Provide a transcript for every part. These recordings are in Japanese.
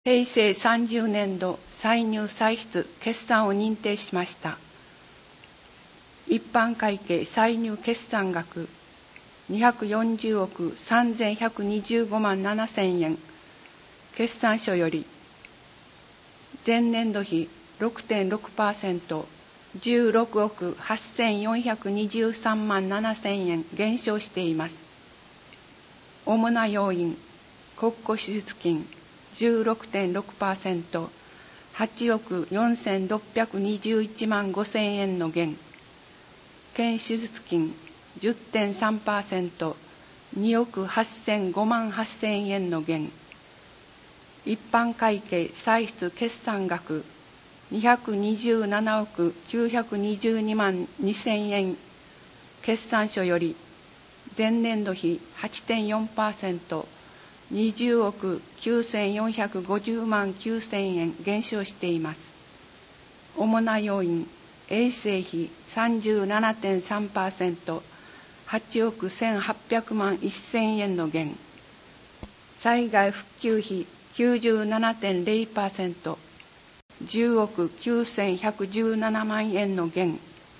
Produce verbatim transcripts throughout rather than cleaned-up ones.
平成さんじゅうねんど歳入歳出決算を認定しました。一般会計歳入決算額にひゃくよんじゅうおくさんぜんひゃくにじゅうごまんななせんえん。決算書より前年度比 ろくてんろくパーセント じゅうろくおくはっせんよんひゃくにじゅうさんまんななせんえん減少しています。主な要因、国庫手術金 じゅうろくてんろくパーセント、はちおくよんせんろっぴゃくにじゅういちまんごせんえんの減。腱手術金 じゅってんさんパーセント、におくはっせんごまんはっせんえんの減。一般会計歳出決算額にひゃくにじゅうななおくきゅうひゃくにじゅうにまんにせんえん。決算書より前年度比 はちてんよんパーセント、にじゅうおくきゅうせんよんひゃくごじゅうまんきゅうせんえん減少しています。主な要因、衛生費 さんじゅうななてんさんパーセント、はちおくせんはっぴゃくまんせんえんの減。災害復旧費 きゅうじゅうななてんゼロパーセント、じゅうおくきゅうせんひゃくじゅうななまんえんの減。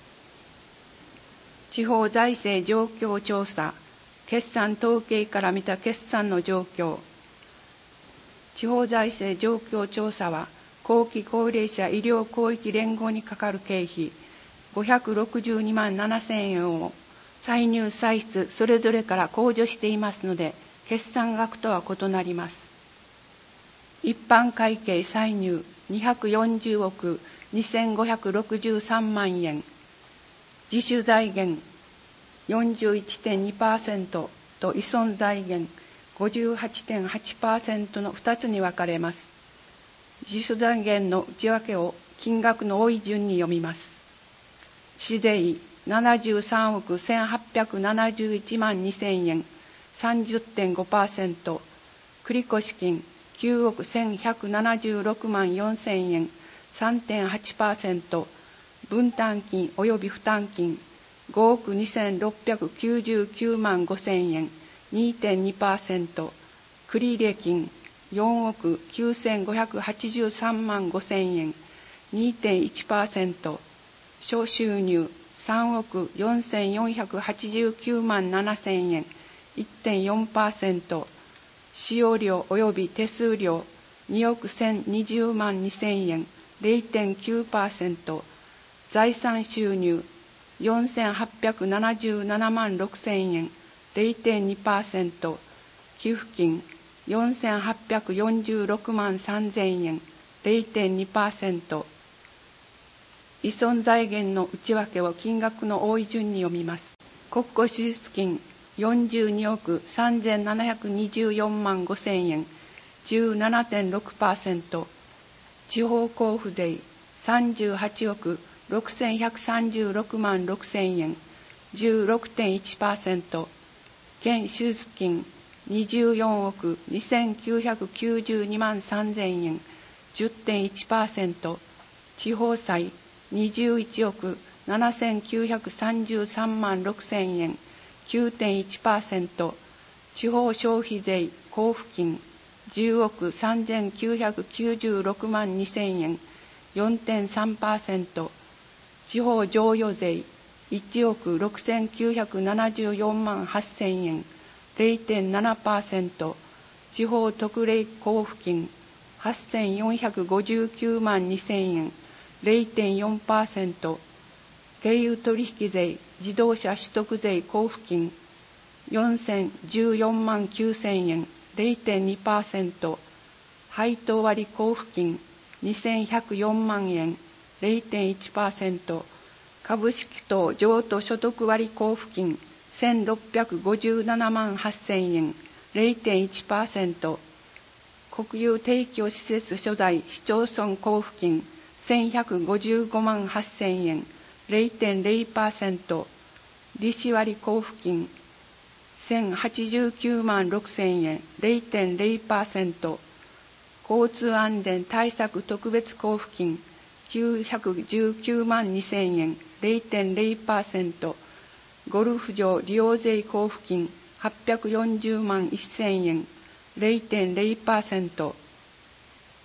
地方財政状況調査、決算統計から見た決算の状況。地方財政状況調査は、後期高齢者医療広域連合にかかる経費ごひゃくろくじゅうにまんななせんえんを歳入歳出それぞれから控除していますので、決算額とは異なります。一般会計歳入にひゃくよんじゅうおくにせんごひゃくろくじゅうさんまんえん。自主財源 よんじゅういちてんにパーセント と依存財源 ごじゅうはちてんはちパーセント のふたつに分かれます。自主財源の内訳を金額の多い順に読みます。市税ななじゅうさんおくせんはっぴゃくななじゅういちまんにせんえん さんじゅってんごパーセント、繰越金きゅうおくせんひゃくななじゅうろくまんよんせんえん さんてんはちパーセント、分担金及び負担金ごおくにせんろっぴゃくきゅうじゅうきゅうまんごせんえん にてんにパーセント、繰入金よんおくきゅうせんごひゃくはちじゅうさんまんごせんえん にてんいちパーセント、諸収入さんおくよんせんよんひゃくはちじゅうきゅうまんななせんえん いってんよんパーセント、使用料及び手数料におくせんにじゅうまんにせんえん ゼロてんきゅうパーセント、財産収入よんせんはっぴゃくななじゅうななまんろくせんえん ゼロてんにパーセント、寄付金よんせんはっぴゃくよんじゅうろくまんさんぜんえん ゼロてんにパーセント、依存財源の内訳を金額の多い順に読みます。国庫手術金よんじゅうにおくさんぜんななひゃくにじゅうよんまんごせんえん じゅうななてんろくパーセント、地方交付税さんじゅうはちおくろくせんひゃくさんじゅうろくまんろくせんえん じゅうろくてんいちパーセント、県手術金にじゅうよんおくにせんきゅうひゃくきゅうじゅうにまんさんぜんえん じゅってんいちパーセント、地方債にじゅういちおくななせんきゅうひゃくさんじゅうさんまんろくせんえん きゅうてんいちパーセント、地方消費税交付金じゅうおくさんぜんきゅうひゃくきゅうじゅうろくまんにせんえん よんてんさんパーセント、地方譲与税いちおくろくせんきゅうひゃくななじゅうよんまんはっせんえん ゼロてんななパーセント、地方特例交付金はっせんよんひゃくごじゅうきゅうまんにせんえん ゼロてんよんパーセント、経由取引税自動車取得税交付金よんせんじゅうよんまんきゅうせんえん ゼロてんにパーセント、配当割交付金にせんひゃくよんまんえん ゼロてんいちパーセント、株式等譲渡所得割交付金せんろっぴゃくごじゅうななまんはっせんえん ゼロてんいちパーセント、国有提供施設所在市町村交付金せんひゃくごじゅうごまんはっせんえん ゼロてんゼロパーセント、利子割交付金せんはちじゅうきゅうまんろくせんえん ゼロてんゼロパーセント、交通安全対策特別交付金きゅうひゃくじゅうきゅうまんにせんえん ゼロてんゼロパーセント、ゴルフ場利用税交付金はっぴゃくよんじゅうまんせんえん ゼロてんゼロパーセント、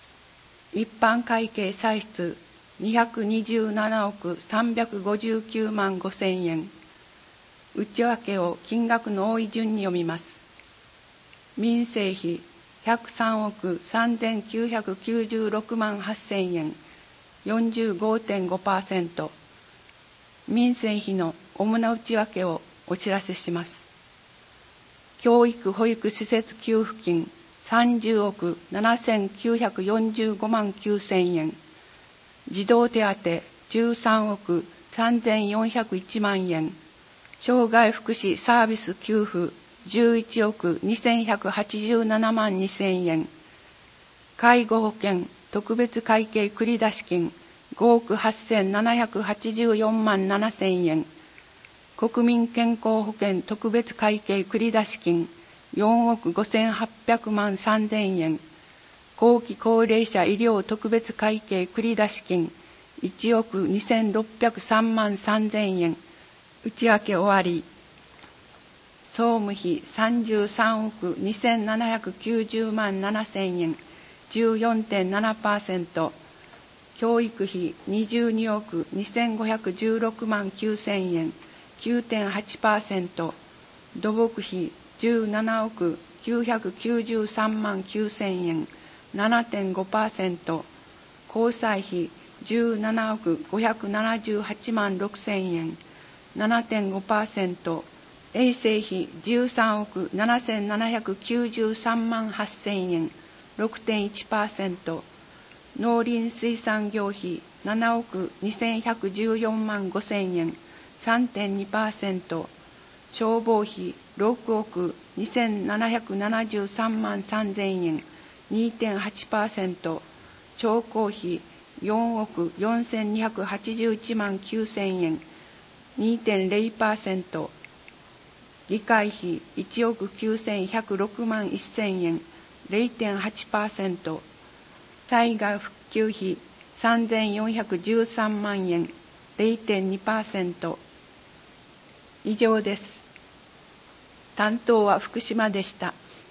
一般会計歳出にひゃくにじゅうななおくさんびゃくごじゅうきゅうまんごせんえん。内訳を金額の多い順に読みます。民生費ひゃくさんおくさんぜんきゅうひゃくきゅうじゅうろくまんはっせんえん、よんじゅうごてんごパーセント。民生費の主な内訳をお知らせします。教育保育施設給付金さんじゅうおくななせんきゅうひゃくよんじゅうごまんきゅうせんえん、児童手当じゅうさんおくさんぜんよんひゃくいちまんえん、障害福祉サービス給付じゅういちおくにせんひゃくはちじゅうななまんにせんえん、介護保険特別会計繰出金ごおくはっせんななひゃくはちじゅうよんまんななせんえん、国民健康保険特別会計繰出金よんおくごせんはっぴゃくまんさんぜんえん、後期高齢者医療特別会計繰出金いちおくにせんろっぴゃくさんまんさんぜんえん。内訳終わり。総務費さんじゅうさんおくにせんななひゃくきゅうじゅうまんななせんえん、じゅうよんてんななパーセント。教育費にじゅうにおくにせんごひゃくじゅうろくまんきゅうせんえん、きゅうてんはちパーセント。土木費じゅうななおくきゅうひゃくきゅうじゅうさんまんきゅうせんえん、ななてんごパーセント。交際費じゅうななおくごひゃくななじゅうはちまんろくせんえん、ななてんごパーセント。衛生費じゅうさんおくななせんななひゃくきゅうじゅうさんまんはっせんえん、ろくてんいちパーセント。農林水産業費ななおくにせんひゃくじゅうよんまんごせんえん、さんてんにパーセント。消防費ろくおくにせんななひゃくななじゅうさんまんさんぜんえん、にてんはちパーセント。徴工費よんおくよんせんにひゃくはちじゅういちまんきゅうせんえん、にてんぜろパーセント。議会費いちおくきゅうせんひゃくろくまんせんえん、れいてんはちパーセント。災害復旧費さんぜんよんひゃくじゅうさんまんえん、れいてんにパーセント。以上です。担当は福島でした。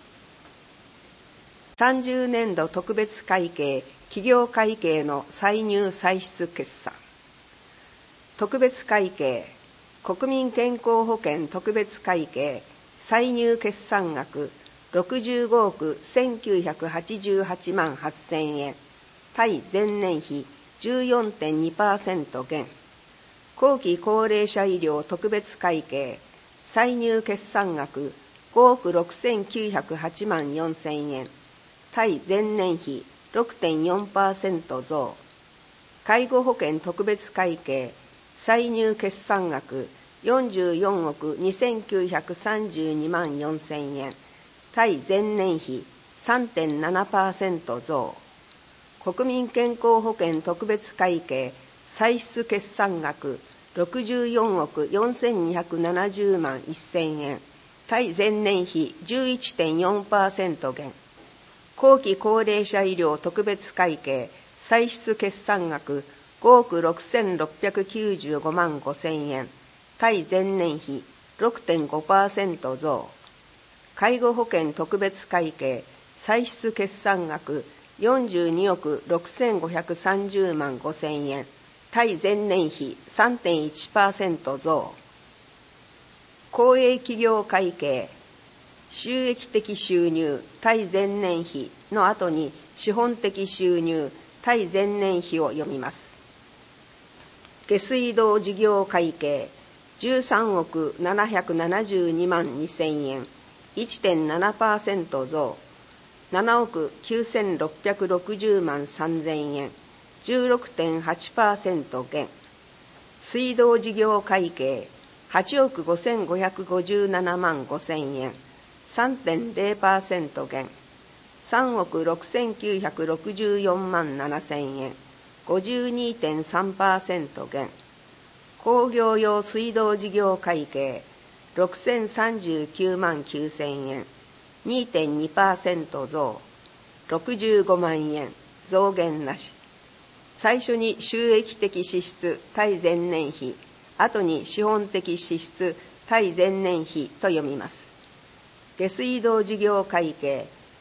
さんじゅうねんど特別会計企業会計の歳入歳出決算。特別会計国民健康保険特別会計歳入決算額ろくじゅうごおくせんきゅうひゃくはちじゅうはちまんはっせんえん、対前年比 じゅうよんてんにパーセント 減。後期高齢者医療特別会計歳入決算額ごおくろくせんきゅうひゃくはちまんよんせんえん、対前年比 ろくてんよんパーセント 増。介護保険特別会計歳入決算額よんじゅうよんおくにせんきゅうひゃくさんじゅうにまんよんせんえん、対前年比 さんてんななパーセント 増。国民健康保険特別会計歳出決算額ろくじゅうよんおくよんせんにひゃくななじゅうまんせんえん、対前年比 じゅういちてんよんパーセント 減。後期高齢者医療特別会計歳出決算額ごおくろくせんろっぴゃくきゅうじゅうごまんごせんえん、対前年比 ろくてんごパーセント 増。介護保険特別会計歳出決算額よんじゅうにおくろくせんごひゃくさんじゅうまんごせんえん、対前年比 さんてんいちパーセント 増。公営企業会計収益的収入対前年比の後に資本的収入対前年比を読みます。下水道事業会計じゅうさんおくななひゃくななじゅうにまんにせんえん、いってんななパーセント 増。ななおくきゅうせんろっぴゃくろくじゅうまんさんぜんえん、じゅうろくてんはちパーセント 減。水道事業会計はちおくごせんごひゃくごじゅうななまんごせんえん、さんてんぜろパーセント 減。さんおくろくせんきゅうひゃくろくじゅうよんまんななせんえん、ごじゅうにてんさんパーセント 減。工業用水道事業会計ろくせんさんじゅうきゅうまんきゅうせんえん、にてんにパーセント 増。ろくじゅうごまんえん、増減なし。最初に収益的支出対前年比、後に資本的支出対前年比と読みます。下水道事業会計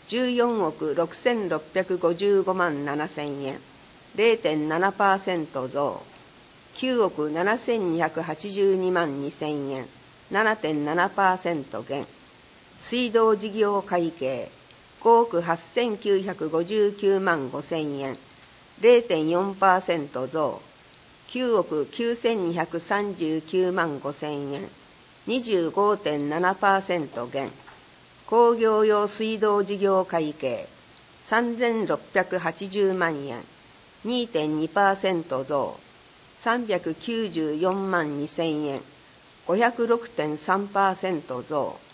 じゅうよんおくろくせんろっぴゃくごじゅうごまんななせんえん れいてんななパーセント 増。きゅうおくななせんにひゃくはちじゅうにまんにせんえん ななてんななパーセント 減。水道事業会計ごおくはっせんきゅうひゃくごじゅうきゅうまんごせんえん れいてんよんパーセント 増。きゅうおくきゅうせんにひゃくさんじゅうきゅうまんごせんえん にじゅうごてんななパーセント 減。工業用水道事業会計さんぜんろっぴゃくはちじゅうまんえん にてんにパーセント 増。さんびゃくきゅうじゅうよんまんにせんえん ごひゃくろくてんさんパーセント 増。